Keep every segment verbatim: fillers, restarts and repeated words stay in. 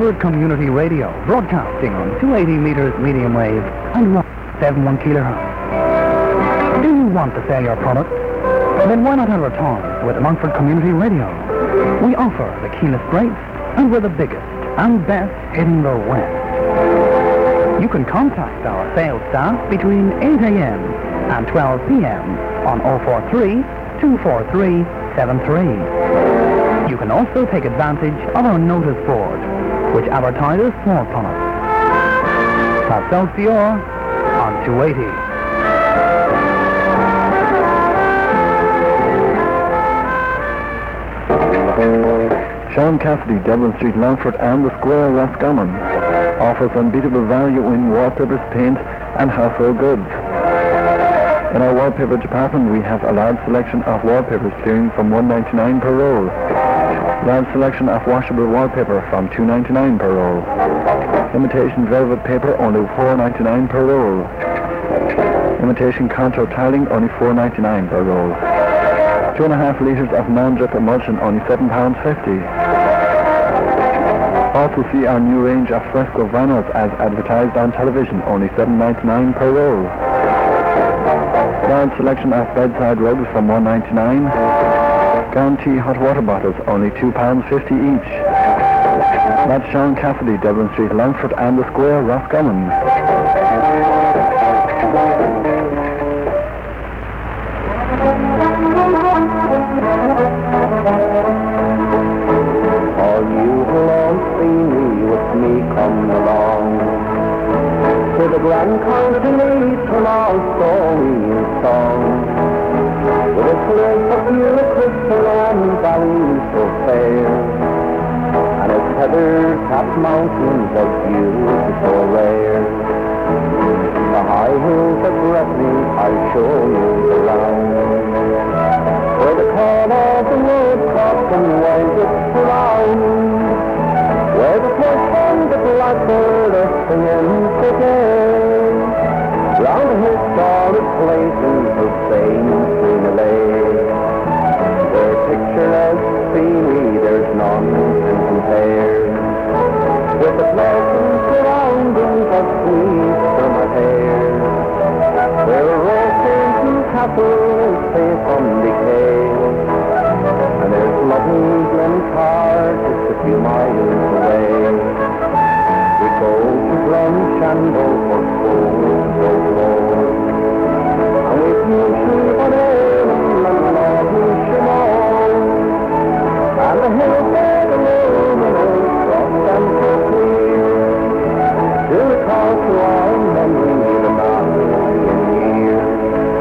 Longford Community Radio, broadcasting on two hundred eighty meters medium wave and seventy-one kilohertz. Do you want to sell your product? Then why not advertise with Longford Community Radio? We offer the keenest rates and we're the biggest and best in the West. You can contact our sales staff between eight a.m. and twelve p.m. on oh four three, two four three, seven three. You can also take advantage of our notice board, which advertises small products. Excelsior on two eighty. Sean Cassidy, Devlin Street, Longford and the Square, Roscommon, offers unbeatable value in wallpapers, paint and household goods. In our wallpaper department, we have a large selection of wallpapers clearing from one dollar ninety-nine per roll. Large selection of washable wallpaper from two dollars ninety-nine per roll. Imitation velvet paper only four dollars ninety-nine per roll. Imitation contour tiling only four dollars ninety-nine per roll. Two and a half litres of non-drip emulsion only seven pounds fifty. Also see our new range of fresco vinyls as advertised on television, only seven dollars ninety-nine per roll. Large selection of bedside rugs from one dollar ninety-nine. Guarantee hot water bottles, only two pounds fifty each. That's Sean Cassidy, Devlin Street, Longford and the Square, Roscommon. All you who won't see me with me, come along to the Grand Country to our story and song. With a place of view, crystal and valleys so fair, and its heather-capped mountains of beauty so rare. The high hills that breath me, I'll show you around, where the call of the woodcock and winds its round, where the fish and the blackbird are singing today, round the historic places of Saint Trina Lake, where picturesque scenery there's none can compare, with the pleasant surroundings of sweet summer hair, where roses and castles safe from decay, and there's lovely Glencar just a few miles away. We go to Drumshanbo for school so warm, and we feel true on air and lovely Shimon, and the hills are the luminous, soft and so clear, to recall to our memory the million years.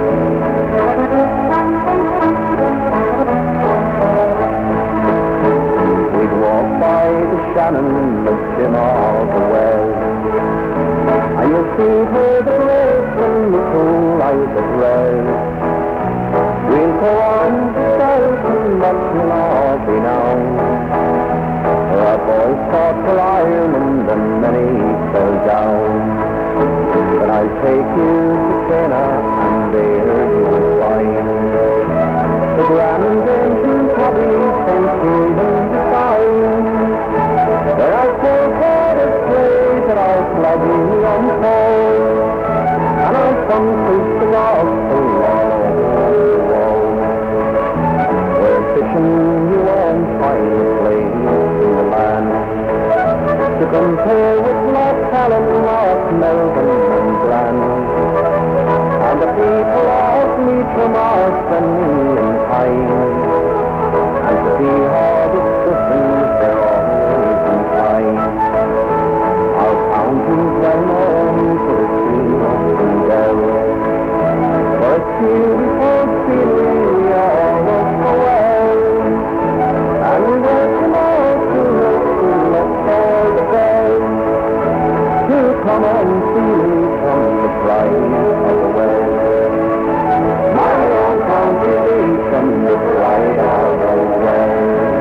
We'd walk by the Shannon, looked in all the wells, and you'll see where the grace and the cool light of red. We'll go on to Belton, but we'll all be now, for our boys fought for Ireland and many fell down. But I'll take you to Cana, and there you'll find the grand ancient Abbey, Saint Stephen the Sign. There are four quarters plays that are flagging unfold, and our son preached the gospel all over the world. Where fishing you won't find a place in the land to compare with Loch Allen, Loch Melbourne and Grand, and the people of Leitrim are friendly and kind, and to be all discussions they're always inclined. Our county's well known for its fields and dells, for its beautiful scenery we all know so well, and we welcome all to look, to look for the best, to come and see me from the pride of the West. My own county from the pride of the West.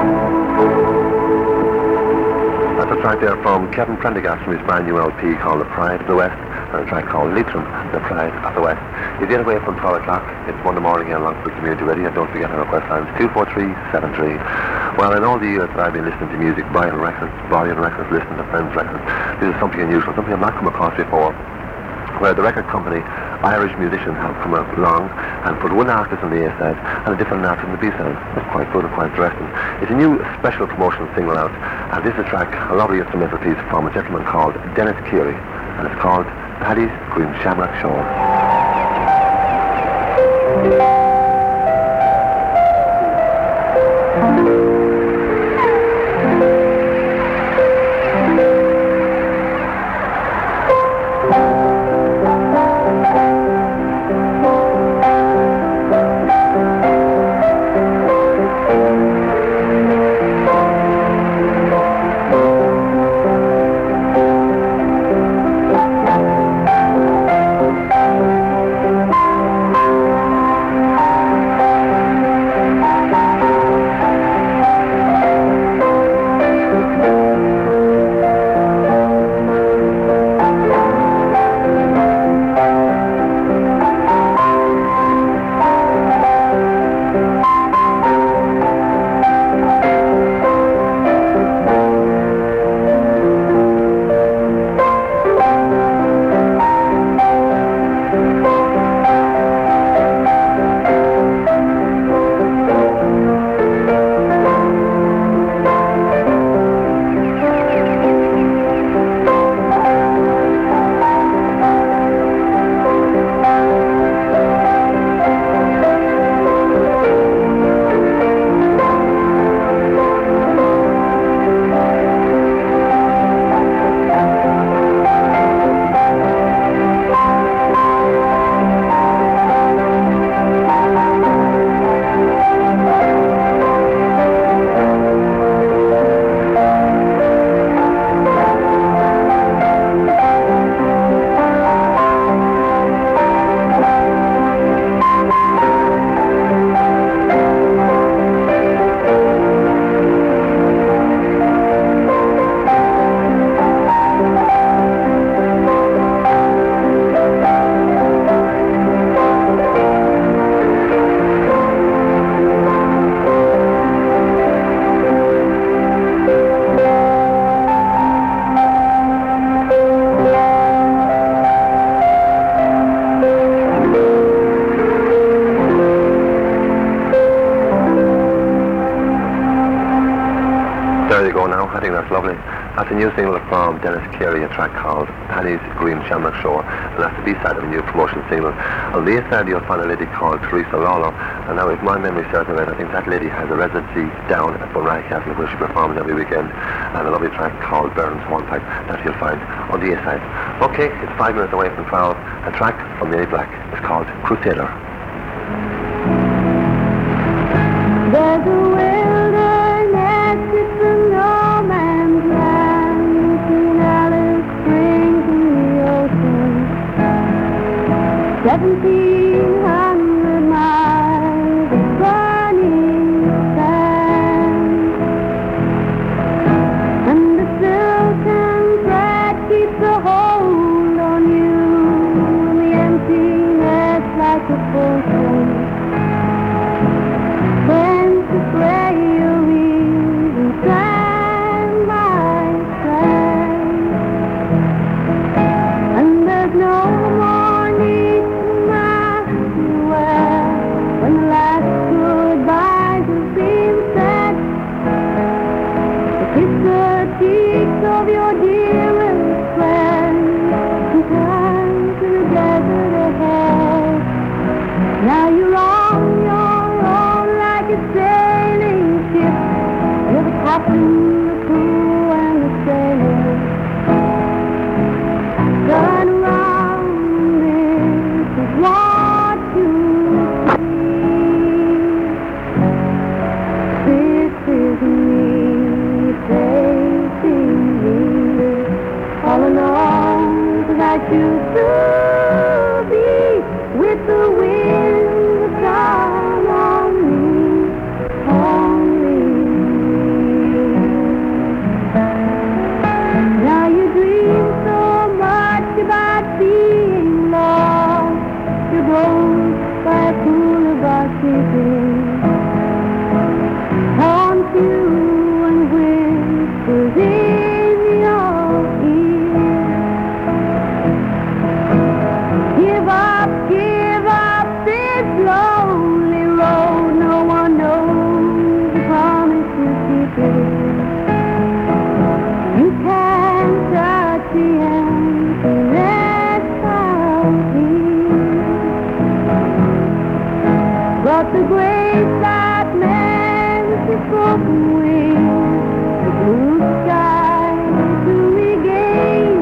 That's a track there from Kevin Prendergast from his brand new L P called The Pride of the West, and a track called Leitrim, The Pride of the West. You get away from twelve o'clock. It's Monday morning here on Longford Community Radio, and don't forget our request lines two four three, seven three. Well, in all the years that I've been listening to music, buying records, buying records, listening to friends' records, this is something unusual, something I've not come across before, where the record company, Irish musicians have come along and put one artist on the A side and a different artist on the B side. That's quite good and quite interesting. It's a new special promotional single out, and this is a track, a lovely instrumental piece from a gentleman called Dennis Keary, and it's called Paddy's Green Shamrock Shore. Lovely. That's a new single from Dennis Keary, a track called Paddy's Green Shamrock Shore, and that's the B-side of a new promotional single. On the A-side you'll find a lady called Teresa Lawler, and now if my memory serves me right, I think that lady has a residency down at Bunragh Castle where she performs every weekend, and a lovely track called Burns Hornpipe that you'll find on the A-side. Okay, it's five minutes away from twelve. A track from Lady Black is called Crusader. There's a wilderness, it's a no man's land, between Alice Springs and the ocean. Seventeen hundred miles of burning sand, and the silken thread keeps a hold on you, and the emptiness like a potion. Play your reason, strand by strand, and there's no more need to ask you where, when the last goodbyes have been said, to kiss the cheeks of your dearest friend, and turn to the desert ahead. Now you're on your own like a sailing ship, you're the captain, the crew, and the sailor. Turn around, this is what you see. This is me, facing me, all alone, 'cause I choose to be with the wind that's down on me, only. Now you dream so much about being lost, you go by a pool of our sleeping, haunt you that's how it is. But the great flat man with his broken wings, the blue sky to regain,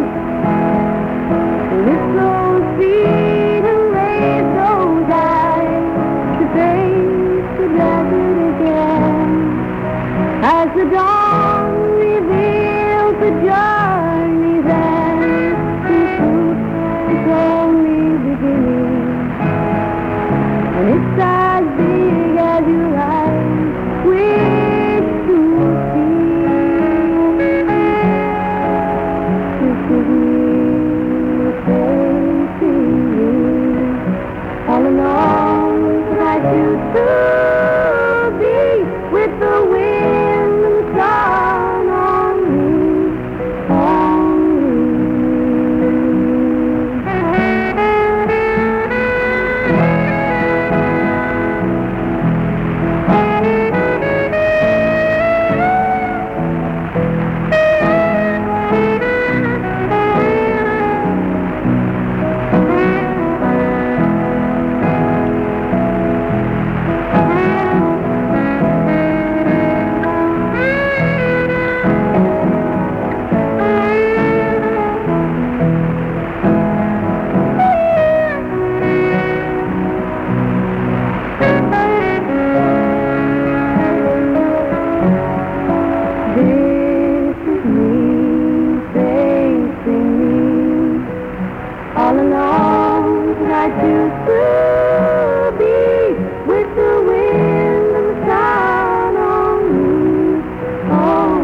lift those feet and raise those eyes to face the desert again. As the dawn reveals the journey's end, in truth, it's only beginning. And it's as big as your eyes wish to see. This is me facing you. All along, I choose to be with the wind and the sun on me, on This is me facing me. All along, I choose to be with the wind and the sun on me, on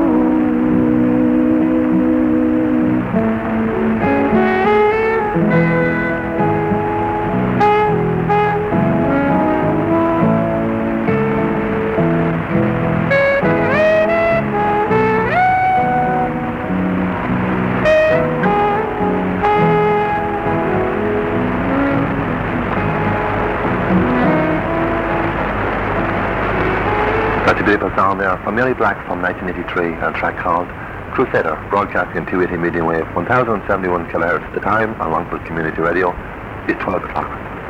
That's a beautiful song there from Mary Black from nineteen eighty-three, and a track called Crusader, broadcasting in two eighty medium wave, one thousand seventy-one kilohertz. The time on Longford Community Radio is twelve o'clock.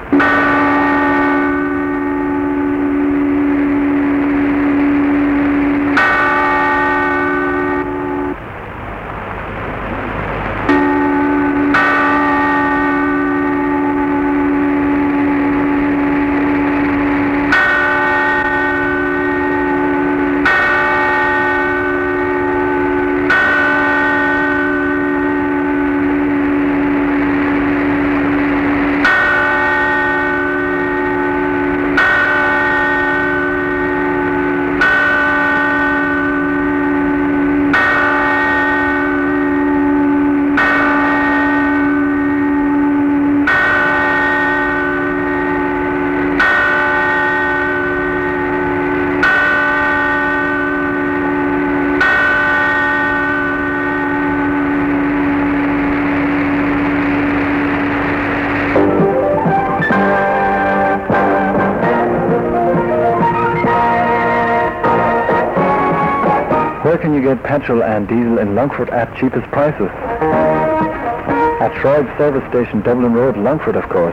Where can you get petrol and diesel in Longford at cheapest prices? At Shroyd Service Station, Dublin Road, Longford, of course.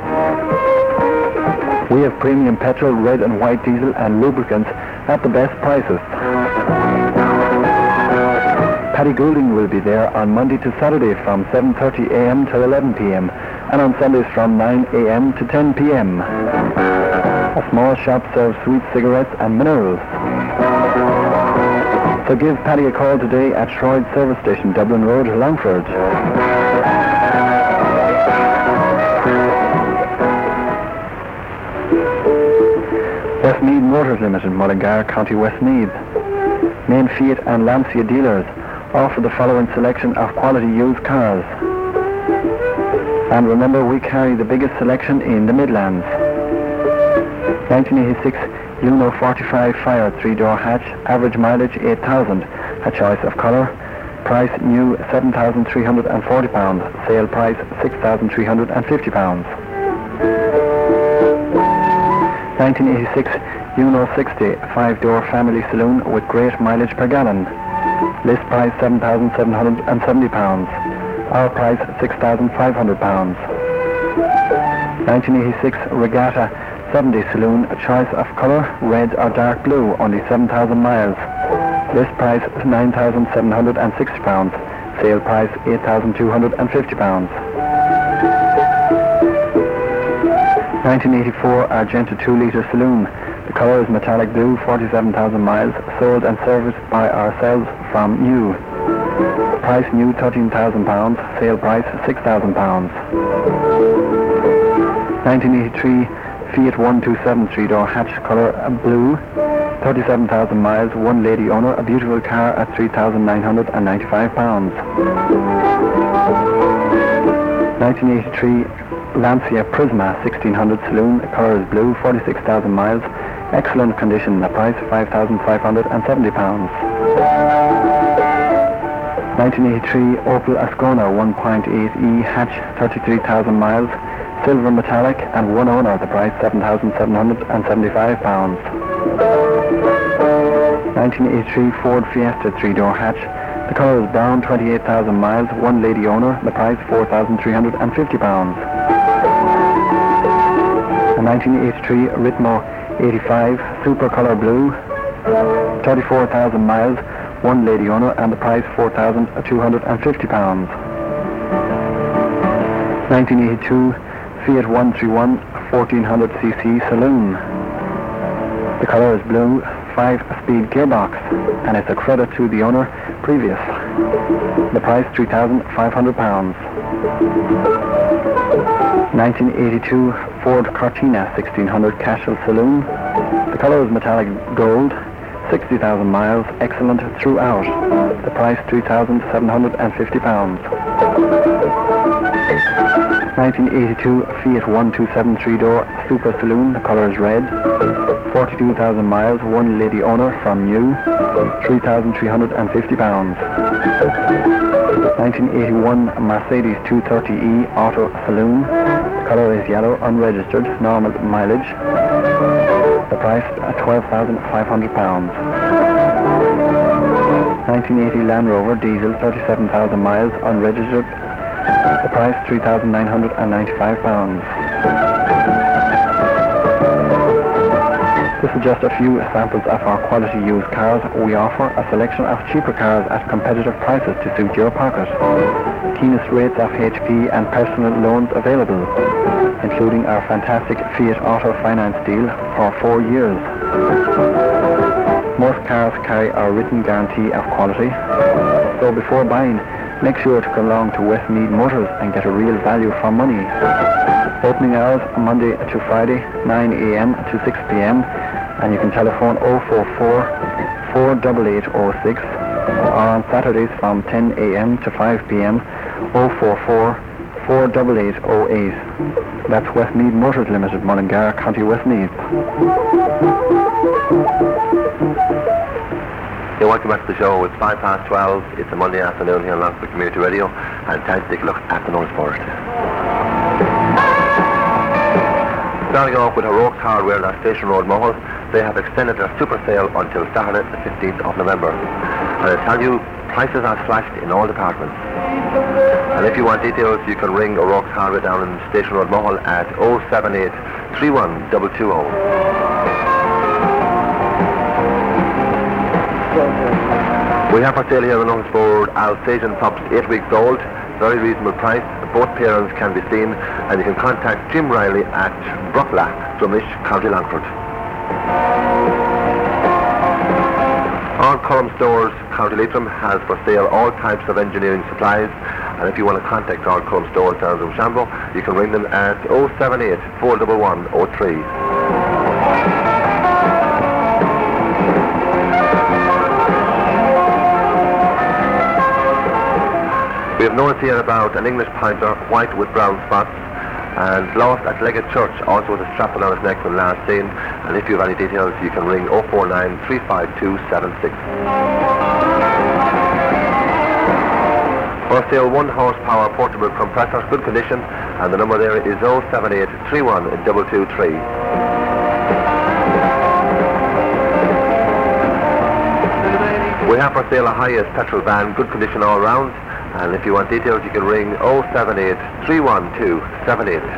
We have premium petrol, red and white diesel and lubricants at the best prices. Paddy Goulding will be there on Monday to Saturday from seven thirty a m till eleven p m and on Sundays from nine a m to ten p m A small shop serves sweet cigarettes and minerals. So give Paddy a call today at Shroyd Service Station, Dublin Road, Longford. Westmeath Motors Limited, Mullingar, County Westmeath. Main Fiat and Lancia dealers offer the following selection of quality used cars. And remember, we carry the biggest selection in the Midlands. nineteen eighty-six Uno forty-five Fire three-door hatch, average mileage eight thousand, a choice of colour. Price new seven thousand three hundred forty pounds, sale price six thousand three hundred fifty pounds. nineteen eighty-six Uno sixty five-door family saloon with great mileage per gallon. List price seven thousand seven hundred seventy pounds. Our price, six thousand five hundred pounds. nineteen eighty-six Regatta seventy Saloon, a choice of colour, red or dark blue, only seven thousand miles. List price, nine thousand seven hundred sixty pounds. Sale price, eight thousand two hundred fifty pounds. nineteen eighty-four Argenta two litre Saloon. The colour is metallic blue, forty-seven thousand miles, sold and serviced by ourselves from new. Price new, thirteen thousand pounds. Sale price, six thousand pounds. nineteen eighty-three Fiat one twenty-seven three-door hatch, colour uh, blue, thirty-seven thousand miles, one lady owner, a beautiful car at three thousand nine hundred ninety-five pounds. nineteen eighty-three Lancia Prisma sixteen hundred Saloon, colour is blue, forty-six thousand miles, excellent condition, the price five thousand five hundred seventy pounds. nineteen eighty-three Opel Ascona one point eight E hatch, thirty-three thousand miles, silver metallic and one owner, the price seven thousand seven hundred seventy-five pounds. nineteen eighty-three Ford Fiesta three-door hatch, the colour is brown, twenty-eight thousand miles, one lady owner, the price four thousand three hundred fifty pounds. A nineteen eighty-three Ritmo eighty-five Super Colour Blue, thirty-four thousand miles, one lady owner, and the price four thousand two hundred fifty pounds. nineteen eighty-two Fiat one thirty-one fourteen hundred c c Saloon. The colour is blue, five-speed gearbox, and it's a credit to the owner previous. The price three thousand five hundred pounds. nineteen eighty-two Ford Cortina sixteen hundred Cashel Saloon. The colour is metallic gold, sixty thousand miles, excellent throughout. The price three thousand seven hundred fifty pounds. nineteen eighty-two Fiat one twenty-seven three-door Super Saloon, the colour is red, forty-two thousand miles, one lady owner from new, three thousand three hundred fifty pounds. nineteen eighty-one Mercedes two thirty E Auto Saloon, the colour is yellow, unregistered, normal mileage, the price twelve thousand five hundred pounds. nineteen eighty Land Rover Diesel, thirty-seven thousand miles, unregistered, the price three thousand nine hundred ninety-five pounds. This is just a few samples of our quality used cars. We offer a selection of cheaper cars at competitive prices to suit your pocket. Keenest rates of H P and personal loans available, including our fantastic Fiat Auto Finance deal for four years. Most cars carry our written guarantee of quality, so before buying, make sure to come along to Westmead Motors and get a real value for money. Opening hours Monday to Friday, nine a m to six p m and you can telephone oh four four, four eight eight oh six, or on Saturdays from ten a m to five p m oh four four, four eight eight oh eight. That's Westmead Motors Limited, Mullingar, County Westmeath. Hey, welcome back to the show. It's five past twelve. It's a Monday afternoon here on Longford Community Radio, and time to take a look at the notice board. Starting off with O'Rourke's Hardware at Station Road, Mohall. They have extended their super sale until Saturday the fifteenth of November. And I tell you, prices are slashed in all departments. And if you want details, you can ring O'Rourke's Hardware down in Station Road, Mohall at oh seven eight, three one two two oh. We have for sale here on the notice board Alsatian pups, eight weeks old, very reasonable price. Both parents can be seen, and you can contact Jim Riley at Brockla, Drumish, County Longford. All Column Stores, County Leitrim, has for sale all types of engineering supplies, and if you want to contact all Column Stores down in Shambo, you can ring them at oh seven eight, four one one, oh three. We have notice here about an English Pointer, white with brown spots, and lost at Leggett Church, also with a strap on his neck when last seen. And if you have any details, you can ring oh four nine, three five two, seven six. For sale, one horsepower portable compressor, good condition, and the number there is oh seven eight, three one two two three. We have for sale a Hiace petrol van, good condition all round, And if you want details, you can ring oh seven eight, three one two, seven eight.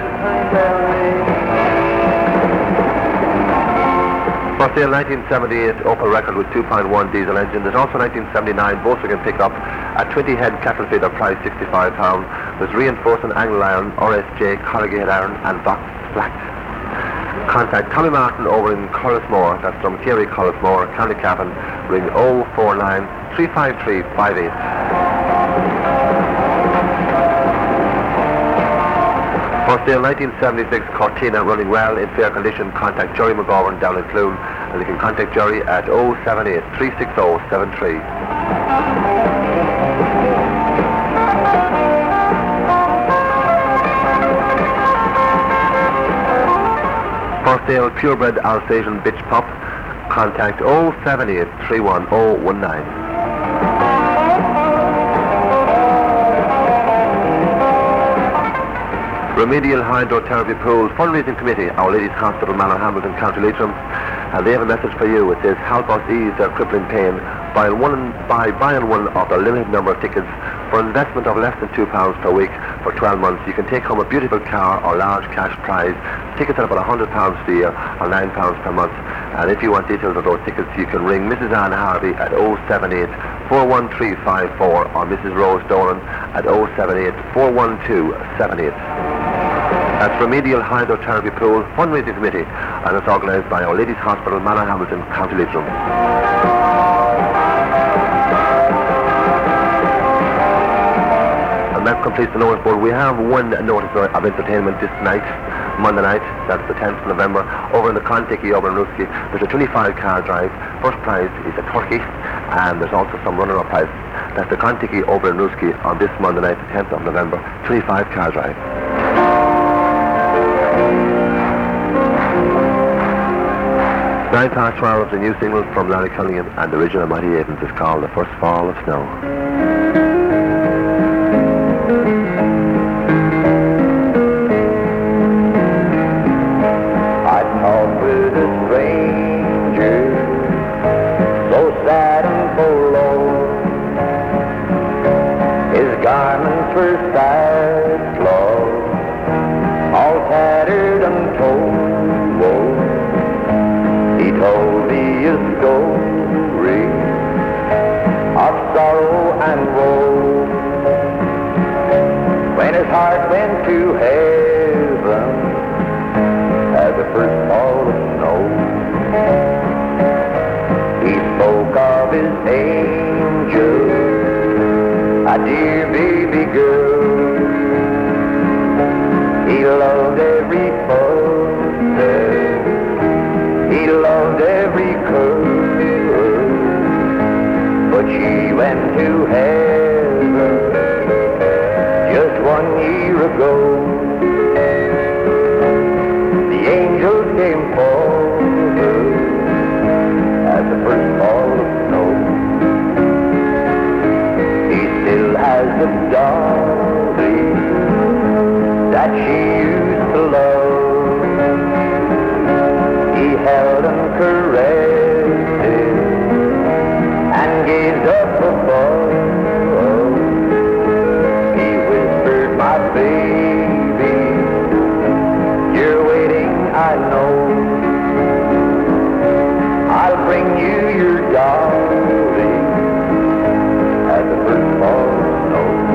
For sale, nineteen seventy-eight Opel record with two point one diesel engine. There's also nineteen seventy-nine Volkswagen pickup at twenty head cattle feeder, price sixty-five pounds. There's reinforcing angle iron, R S J, corrugated iron and box flat. Contact Tommy Martin over in Collismore. That's from Kerry, Collismore, County Cavan. Ring oh four nine, three five three, five eight. For sale, nineteen seventy-six Cortina running well in fair condition. Contact Jerry McGovern down in Clune, and you can contact Jerry at oh seven eight, three six oh, seven three. For sale, purebred Alsatian bitch pup. Contact oh seven eight, three one oh, one nine. Remedial Hydrotherapy Pool Fundraising Committee, Our Lady's Hospital, Mallow Hamilton, County Leitrim, and they have a message for you. It says, help us ease their crippling pain by, one, by buying one of their limited number of tickets for an investment of less than two pounds per week for twelve months. You can take home a beautiful car or large cash prize. Tickets are about one hundred pounds a year or nine pounds per month. And if you want details of those tickets, you can ring Missus Anne Harvey at oh seven eight, four one three five four or Missus Rose Doran at oh seven eight, four one two, seven eight. That's Remedial Hydrotherapy Pool Fundraising Committee, and it's organised by Our Lady's Hospital, Mallow Hamilton, County Leitrim. And that completes the notice board. We have one notice of entertainment this night, Monday night, that's the tenth of November, over in the Contiki over in Ruski. There's a twenty-five car drive. First prize is a turkey, and there's also some runner-up prizes. That's the Contiki over in Ruski on this Monday night, the tenth of November, twenty-five car drive. Nine past twelve, the new single from Larry Cunningham and the original Mighty Aidens is called The First Fall of Snow. I talked with a stranger, so sad and forlorn. His garments were sackcloth, all tattered and torn. He told me a story of sorrow and woe, when his heart went to heaven at the first fall of snow. He spoke of his angel, a dear baby girl. He loved every footstep, he loved every curve, but she went to heaven just one year ago. The angel came forward at the first fall of snow. He still has the dolly that she used to love. He held and caressed it and gazed up above. He whispered, my baby, you're waiting, I know. I'll bring you your dolly at the first fall of snow.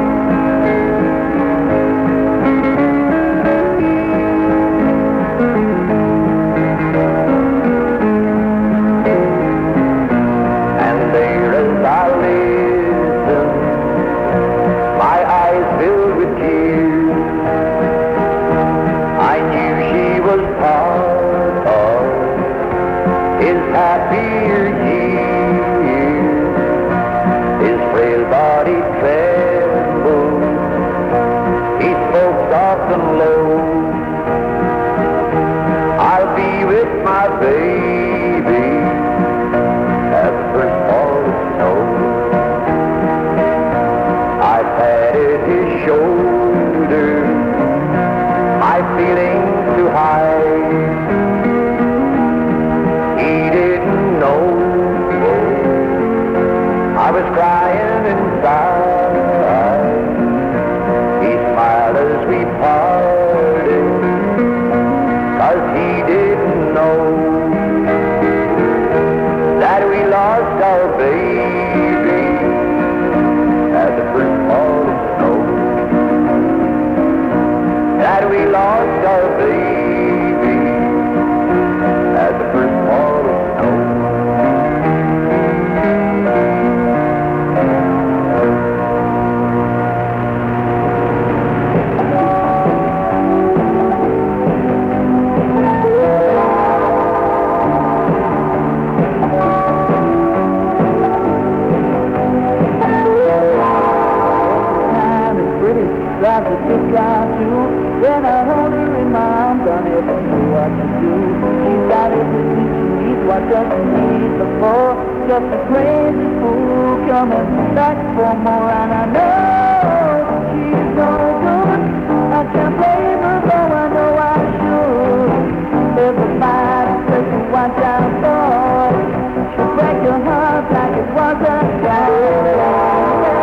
Happier years, his frail body trembled, he spoke soft and low. I'll be with my baby at the first fall of snow. I patted his shoulder, my feelings to hide. I was crying inside. we lost our baby at the first fall of snow. Drives a big guy too. Then I hold her in my arms, I never know what to do. She's got everything she needs, what doesn't need before. Just a crazy fool coming back for more, and I know she's no good. I can't blame her, though I know I should. Everybody says to watch out for. She'll break your heart like it was a guy.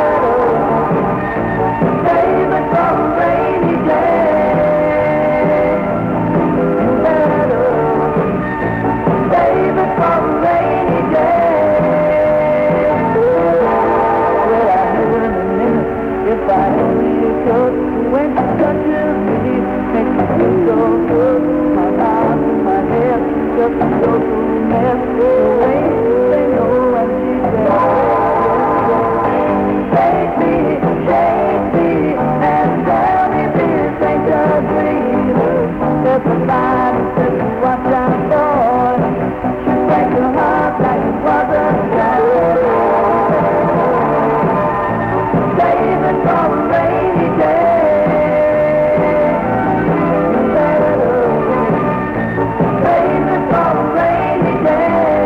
Save it for a rainy day. You better save it for a rainy day. Well, I knew in a minute if I only could. When she touches me, makes me feel so good. My heart and my head just a total mess. The way they know and she said, shake me, shake me. And tell me this ain't a dream. Everybody says to watch out for. She break your heart like it was a gun. Save it for a rainy day. You better save it for a rainy day.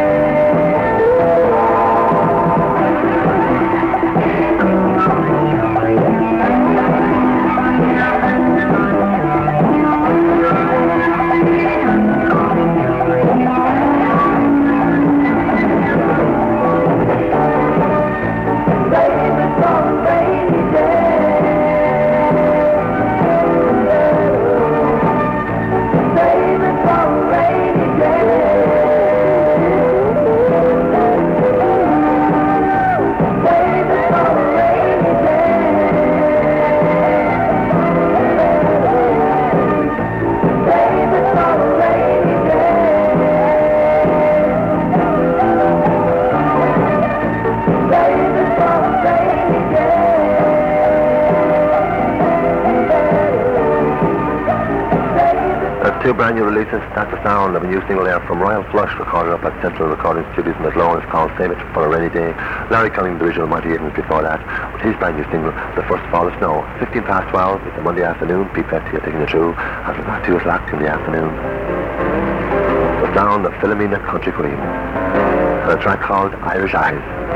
Two brand new releases. That's the sound of a new single there from Royal Flush, recorded up at Central Recording Studios in Athlone. It's called Save It for a Rainy Day. Larry Cunningham, the original Mighty Evans before that, with his brand new single, The First Fall of Snow. fifteen past twelve, it's a Monday afternoon. Pete Petty are taking it through as we got two o'clock in the afternoon. The sound of Philomena Country Queen, and a track called Irish Eyes.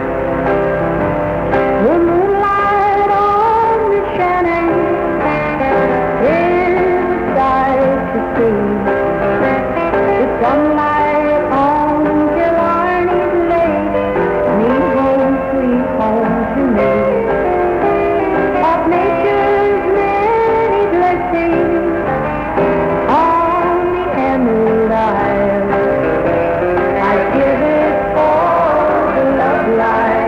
The moonlight on the Shannon is a sight to see. The sunlight on Killarney's lake means home, sweet home to me. Of nature's many blessings on the Emerald Isle, I give it all the love life.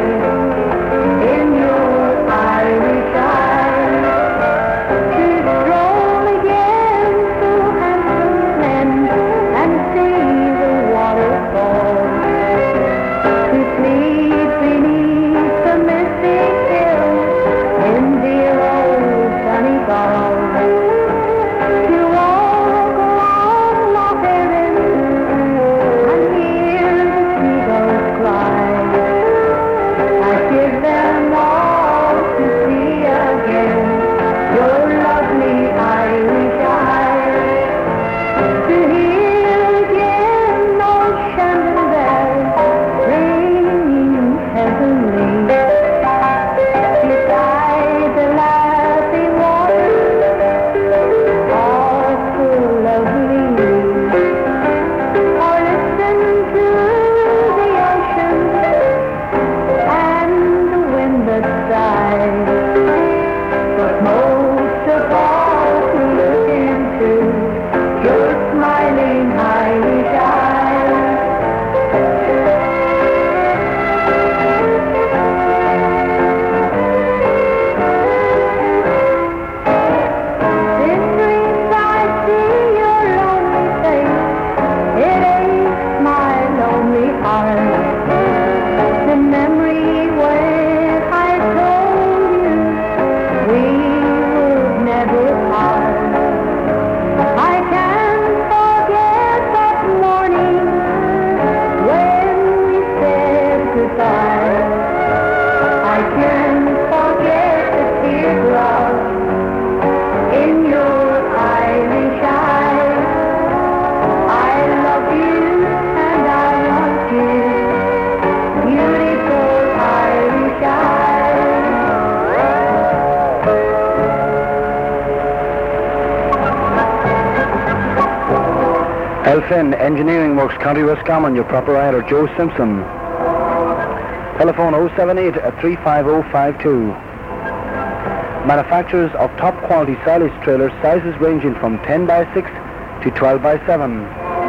Elfin Engineering Works, County Roscommon, your proprietor, Joe Simpson. Telephone oh seven eight, three five oh five two. Manufacturers of top quality silage trailers, sizes ranging from ten by six to twelve by seven.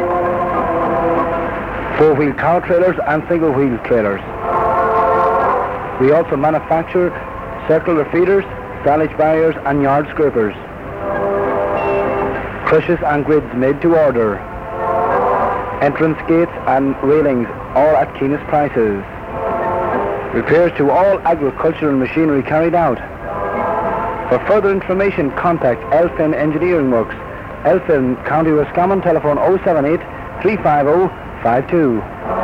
Four-wheel car trailers and single-wheel trailers. We also manufacture circular feeders, silage barriers and yard scrapers. Crushes and grids made to order. Entrance gates and railings, all at keenest prices. Repairs to all agricultural machinery carried out. For further information, contact Elfin Engineering Works, Elfin, County Roscommon, telephone oh seven eight, three five oh five two.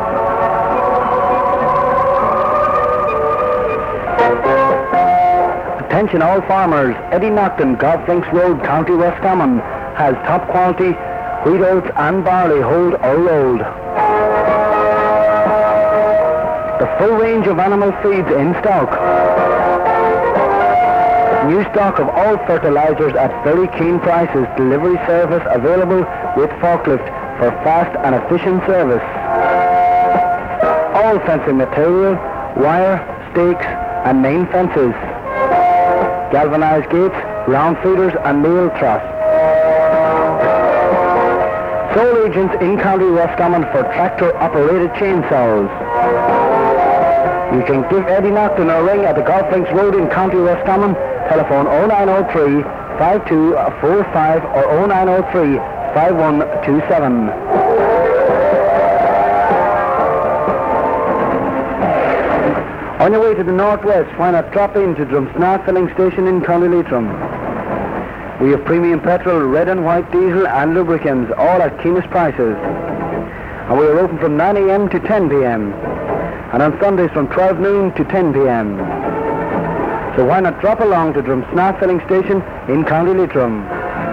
Attention all farmers, Eddie Nocton, Golf Links Road, County Roscommon, has top quality wheat, oats and barley, hold or rolled. The full range of animal feeds in stock. New stock of all fertilizers at very keen prices. Delivery service available with forklift for fast and efficient service. All fencing material, wire, stakes and main fences. Galvanized gates, round feeders and nail truss. Sole agents in County Roscommon for tractor-operated chainsaws. You can give Eddie Nocton a ring at the Golf Links Road in County Roscommon. Telephone oh nine oh three, five two four five or oh nine oh three, five one two seven. On your way to the northwest, why not drop in to Drumsna Filling Station in County Leitrim. We have premium petrol, red and white diesel and lubricants, all at keenest prices. And we are open from nine a.m. to ten p.m. and on Sundays from twelve noon to ten p.m. So why not drop along to Drumsna Filling Station in County Leitrim.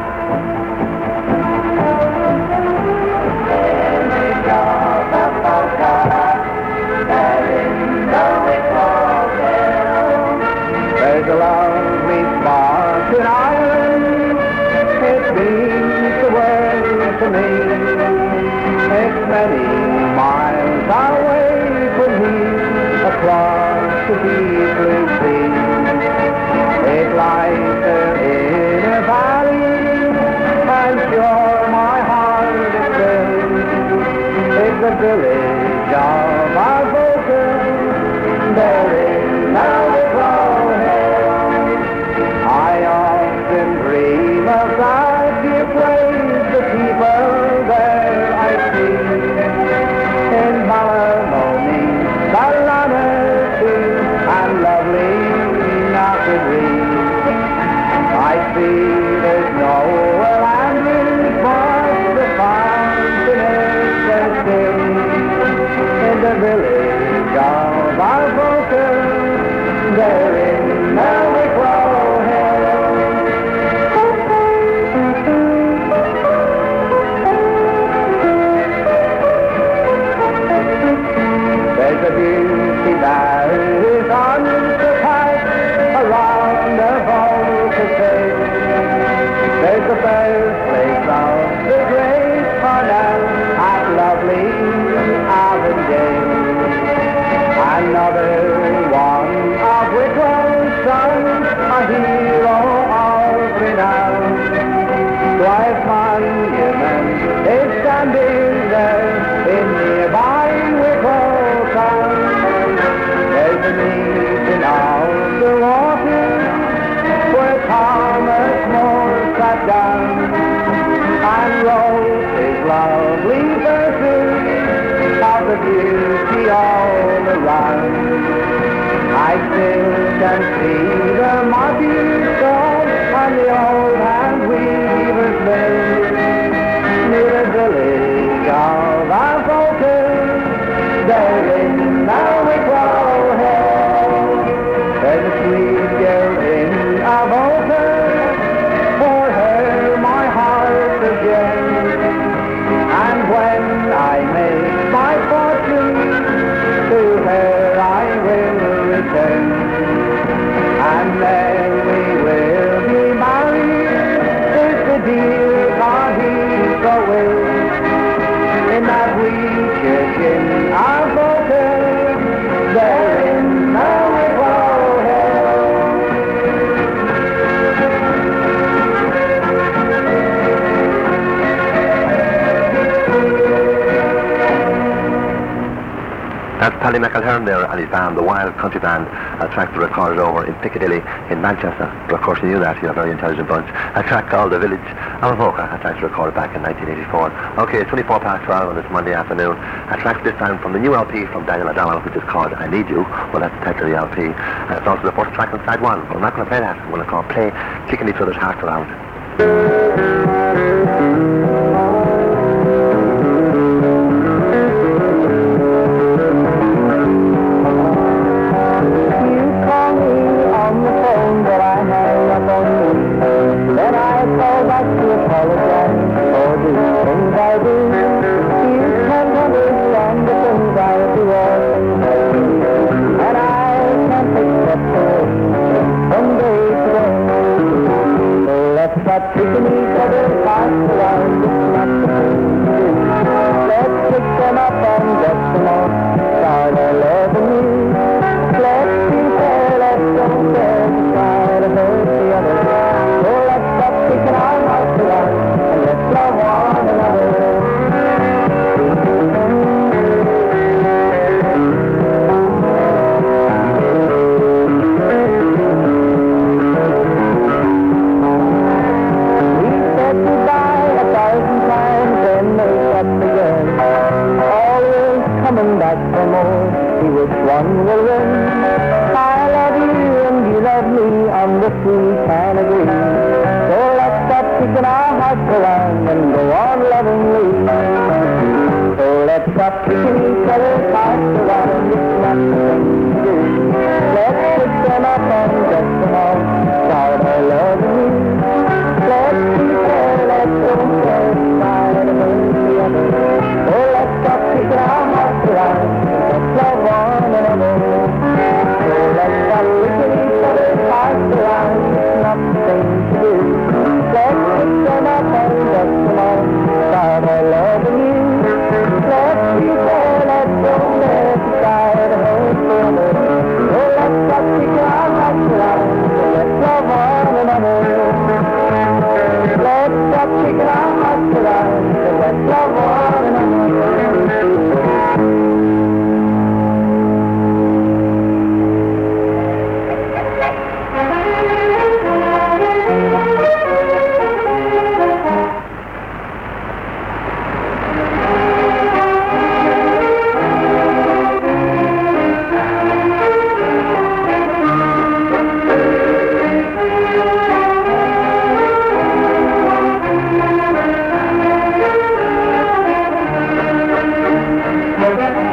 There's a lovely spot in Ireland, it means the world to me. It's many miles away from here, across the deep blue sea. It lies there in a valley, I'm sure my heart is filled. It's the village of Arvoca, there is now I often dream of that dear place, the people there I see. In Ballamoni, Ballanassie, and lovely Knockadree. I see there's nowhere landing but the fountain is still. In the village of Arvoca, there is no the beauty that is unsurpassed around the Volta Bay. There's the birthplace of the great Parnell at lovely Avondale. Another one of Wicklow's sons, a hero of renown. Dwight Monument is standing there in nearby Wicklow. There's a meeting of the waters where Thomas More sat down and wrote his lovely verses of the beauty all around. I still can see the marquee stone and the old hand weaver's mill near the village of Arvoca. There in now Wicklow Hill, there's a sweet girl in Arvoca, for her my heart is young. And when I make my fortune, to her I will return. And Paddy McElhern there and his band, the Wild Country Band, a track they recorded over in Piccadilly in Manchester. But of course you knew that, you're a very intelligent bunch. A track called The Village of Avoca, a track recorded back in nineteen eighty-four. Okay, it's twenty-four past twelve on this Monday afternoon. A track this time from the new L P from Daniel O'Donnell, which is called I Need You. Well, that's the title of the L P. And it's also the first track on side one. But I'm not going to play that. I'm going to call Play Kicking Each Other's Hearts Around. Taking each other's hearts around, it's not the thing to do. Let's pick them up and get them off, start our loving you. Let's be fair, let's don't dare to try to hurt the other. So let's stop kicking our hearts around, and let's love one another. Back for more, see which one will win. I love you and you love me, on this we can agree. So let's stop kicking our hearts around and go on lovingly. So let's stop kicking each other's hearts around, it's not the thing to do. Let's pick them up and get them all, start our lovingly. Let's be fair, let's don't care, try to hurt the other. So let's stop kicking our hearts around, let's love one another. So let's stop kicking each other's hearts around, it's not the thing to do. Let's pick them up and get them all, start our loving you. Let's be fair, let's don't dare to try to hurt the other. So let's stop kicking our hearts around, let's love one another. Let's stop kicking our hearts around, let's love one another. Thank you.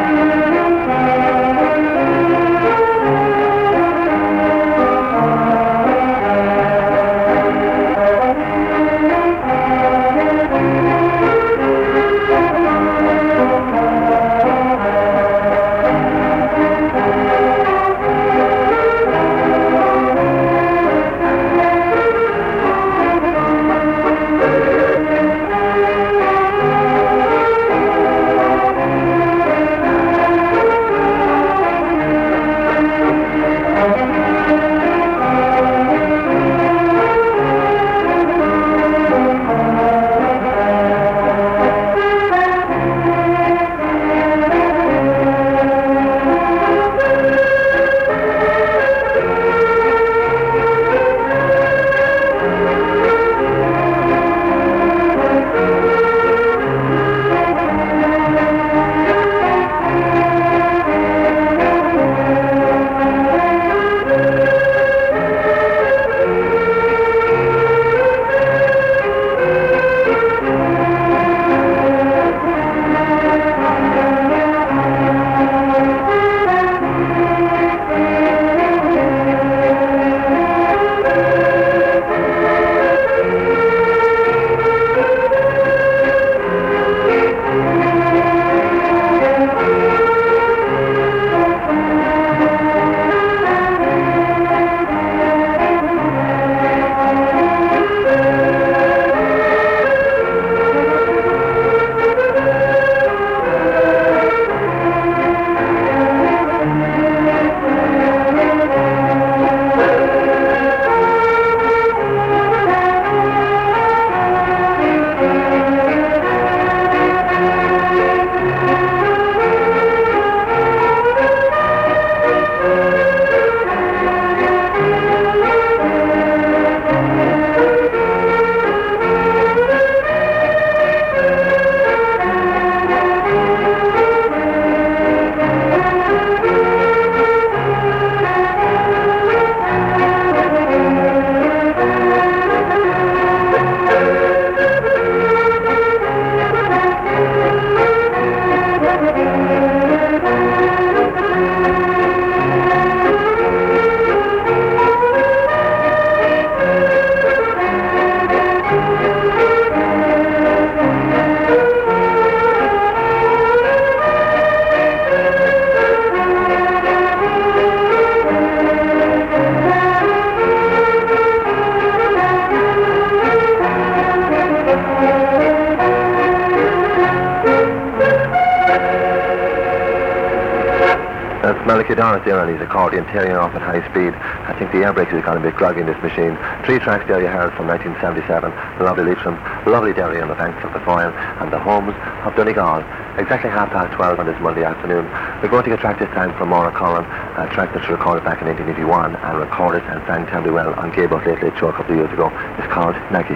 Well, if you down it there on his accordion, tearing off at high speed, I think the air brakes has gone a bit groggy in this machine. Three tracks there you heard from nineteen seventy-seven, the lovely Leitrim, lovely Derry on the banks of the Foyle, and the homes of Donegal. Exactly half past twelve on this Monday afternoon. We're going to get a track this time from Maura Cullen, a track that she recorded back in nineteen eighty-one and recorded and sang terribly well on Gaybo's Late Late Show a couple of years ago. It's called Naggy.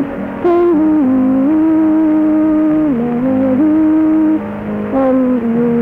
And you